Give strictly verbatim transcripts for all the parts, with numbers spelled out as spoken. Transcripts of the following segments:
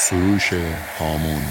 سروش هامون.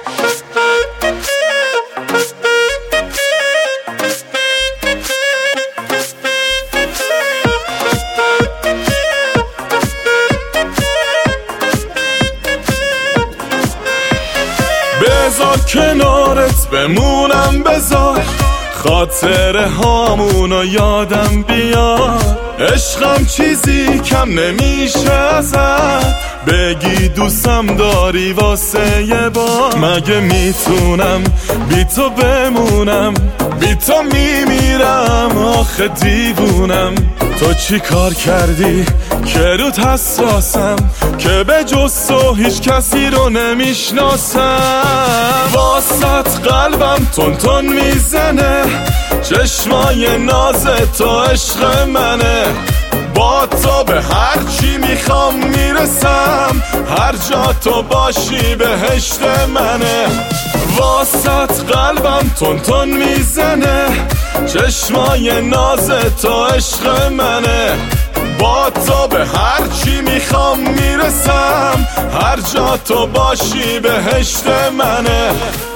بذار کنارت بمونم، بذار خاطر هامونو یادم بیاد. عشقم چیزی کم نمیشه ازت، بگی دوستم داری واسه یه بار. مگه میتونم بی تو بمونم، بی تو میمیرم آخه دیوونم. تو چی کار کردی که روت حساسم، که به جز تو هیچ کسی رو نمیشناسم. واسط قلبم تون تون میزنه، چشمای ناز تو عشق منه. با تو به هر چی میخوام میرسم، هر جا تو باشی بهشت منه. واسط قلبم تون تون میزنه، چشمای ناز تو عشق منه. با تو به هر چی میخوام میرسم، هر جا تو باشی بهشت منه.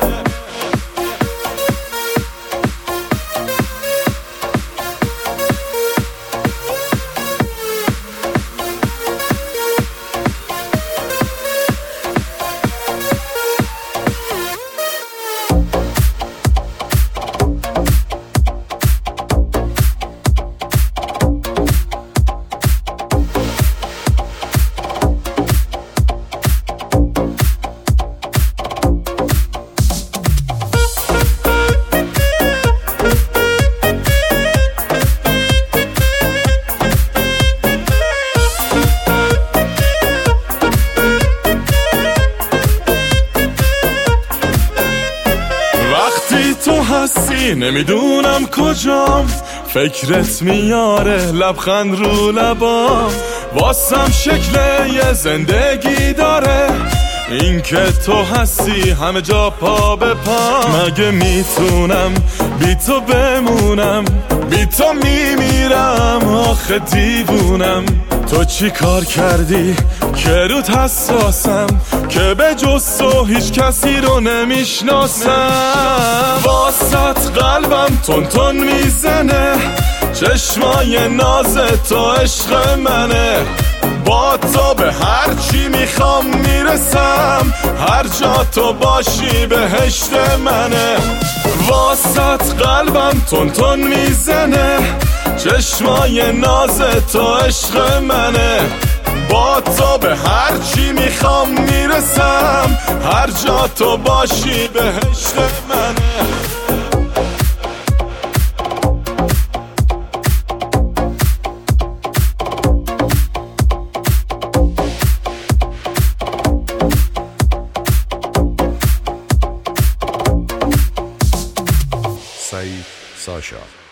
تو هستی نمیدونم کجام، فکرت میاره لبخند رو لبام. واسم شکل یه زندگی داره، این که تو هستی همه جا پا به پا. مگه میتونم بی تو بمونم، بی تو میمیرم آخه دیوونم. تو چی کار کردی که روت حساسم، که به جز تو هیچ کسی رو نمیشناسم. واسط قلبم تون تون میزنه، چشمای ناز تو عشق منه. با تو به هر چی میخوام میرسم، هر جا تو باشی بهشت منه. واسط قلبم تون تون میزنه، چشمای ناز تو عشق منه. با تو به هر چی میخوام میرسم، هر جا تو باشی بهشت منه. سعید ساشا.